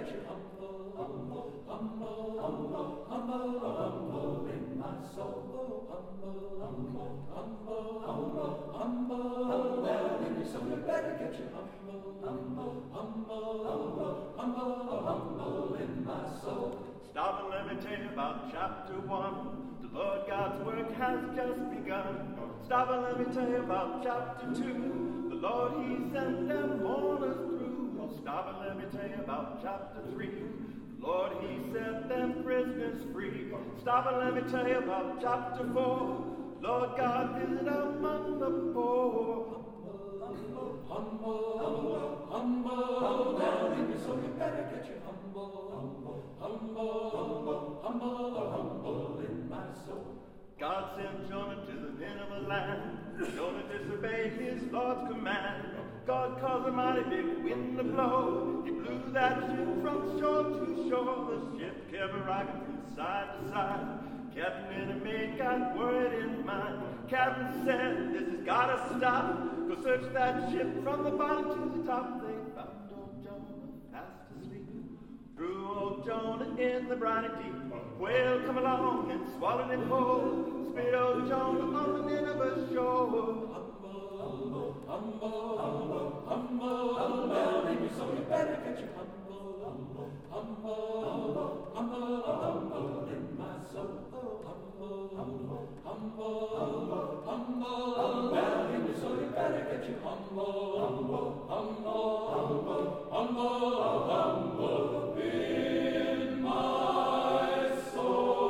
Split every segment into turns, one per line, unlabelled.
get you humble, humble, humble, humble, humble, humble in my soul. Humble, humble, humble, humble, humble. Well, in your soul, you better get you humble, humble, humble, humble, humble, humble in my soul.
Stop and let me tell you about chapter 1. The Lord God's work has just begun. Stop and let me tell you about chapter 2. The Lord, He sent them mourners through. Stop and let me tell you about chapter 3. The Lord, He set them prisoners free. Stop and let me tell you about chapter 4. Lord God visited among the poor.
Humble, humble, humble, humble. Down in your soul, you better get you humble, humble, humble, humble, humble, humble in my soul.
God sent Jonah to the Nineveh land. Jonah disobeyed his Lord's command. God caused a mighty big wind to blow. He blew that ship from shore to shore. The ship kept rocking from side to side. Captain and the mate got worried in mind. Captain said, "This has gotta stop. Go search that ship from the bottom to the top." They found old Jonah fast asleep. Threw old Jonah in the briny deep. Whale come along and swallowed him whole. Spit old Jonah on the Nineveh shore.
Humble, humble, humble, humble, humble. Down in your soul, you better get you humble, humble, humble, humble, humble, humble in my soul. Humble, humble, humble, humble, humble, humble. Down in your soul, you better get you humble, humble, humble, humble, humble, humble in my soul.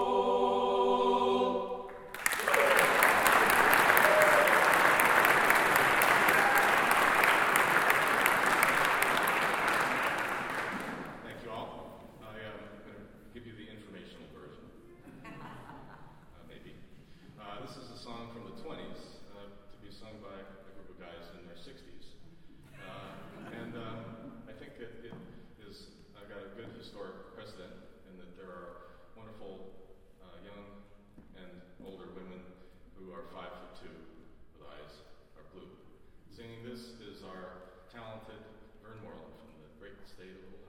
Thank you all. I'm going to give you the informational version. Maybe. This is a song from the 20s to be sung by a group of guys in their 60s. And I think it is got a good historic precedent in that there are wonderful young and older women who are 5'2" with eyes are blue. Singing this is our talented Vern Moreland from the great state of